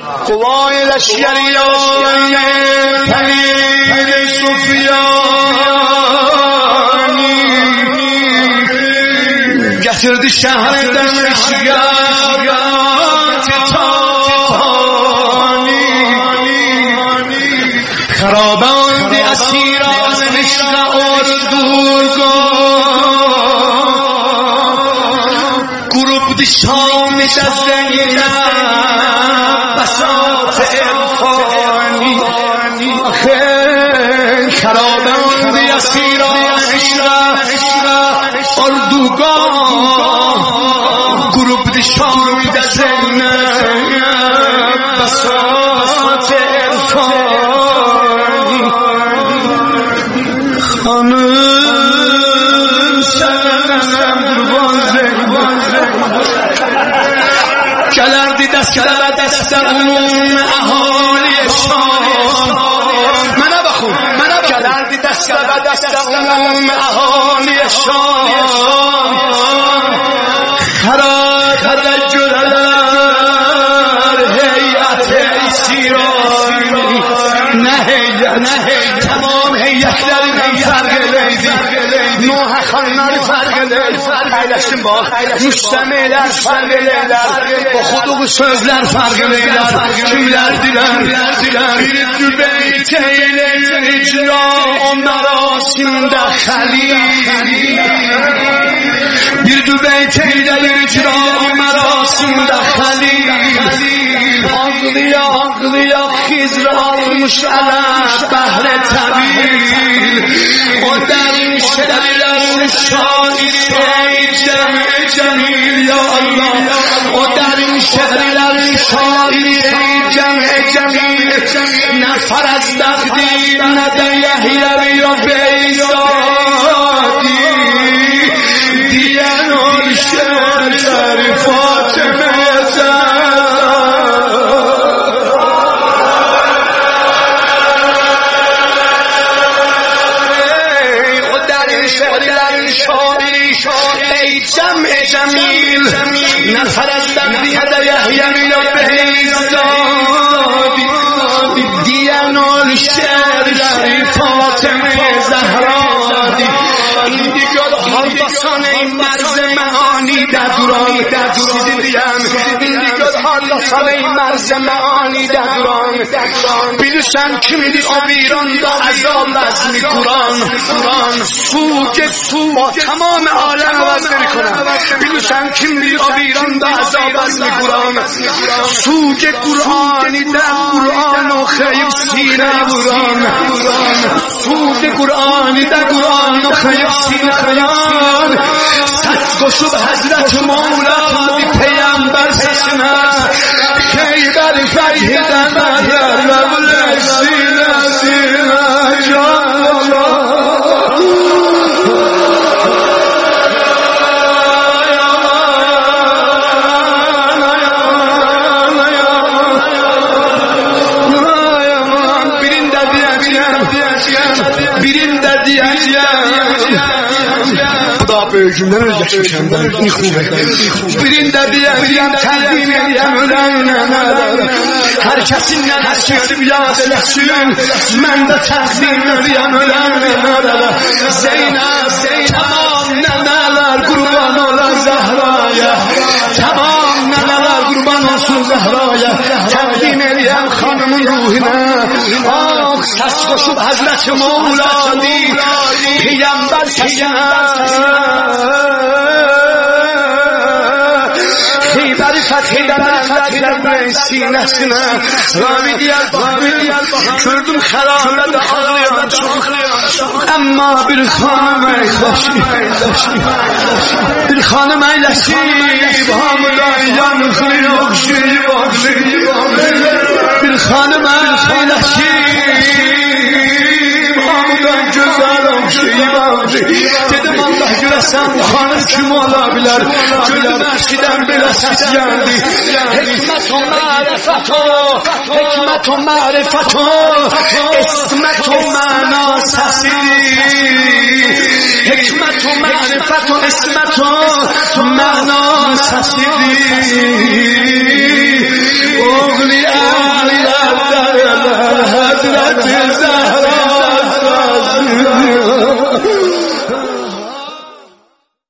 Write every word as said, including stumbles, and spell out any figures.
قوای لشکریان پیر سفیانی گترد شهر دمشقات تانی خراباند اسیران عشق اردوگاه گروپ دی شام دزدین بساط ارفانی خراباند اسیران عشق اردوگاه گروپ دی شام دزدین بساط ارفانی خانم سلام قربان کلردی دست کلر دست اون اهالی شام منو بخون کلردی دست کلر دست اون اهالی شام خراب رجلر هیئت ایسیرانی نه هیئت تمام هیئت در فرق لیدی نوح خانlar فرق لیدی paylaştım bak müstəmilər فرق لیدər o xuduğu sözlər فرق لیدər kimlər dilər bir dübeyt eyler icra o merasimdə xəlil bir dübeyt eyler icra o merasimdə xəlil ağlıya ağlıya Xizr almış ələ bəhrə təbil o dərin şəhərlərin şairi ey cəmi cəmil ya Allah o dərin şəhərlərin şairi ey cəmi cəmil nə fərəz təqdir nə də yəhiyəvi ya beyzadi deyən ol şəhərləri Fatıma جمیل نفر از دقیقه یحیی یا بهیزادی دیانال شعر داری فاطمه زهرادی این دیگر حالباسان این مرز معانی در دوران سیدی دیم این دیگر حالباسان این مرز معانی در دوران بیلوشن کمیدی آبیران دا عذاب لازمی قرآن سوگ سو با تمام عالم وزن کنم بیلوشن کمیدی آبیران دا عذاب لازمی قرآن سوگ قرآنی در قرآن و خیب سینه قرآن سوگ قرآنی در قرآن و خیب سینه قرآن ست گشب حضرت مولا دی پیامبر سشنا خیبر فرهیدن در رب سینه سینه جان جمله رو جشن بندم این خوبه برین در دیگرم تقدیم یمونم ندارم هر کسی ننسید بیاد لسیم من به تقدیم یمونم ندارم زینب تمام ننالر قربان الله زهرایه تمام ننالر قربان olsun زهرایه تقدیم یم خانمون روحنا آخ سس کشب حضرت مولادی پیامبر سشن خیبر فتحی در سینه سینه رامی دیار بامی کردم خرابت آقلیان اما bir خانم ایلشی bir خانم ایلشی hamıdan yanıklı okşi bir خانم ایلشی hamıdan güzel okşi dedim Allah göresen bu hanım kim olabilir gördüm erşiden bile ses geldi hikmet o marifet o hikmet o marifet o ismet o mana sesi hikmet o marifet o ismet o mana sesi oğli حضرت زهرا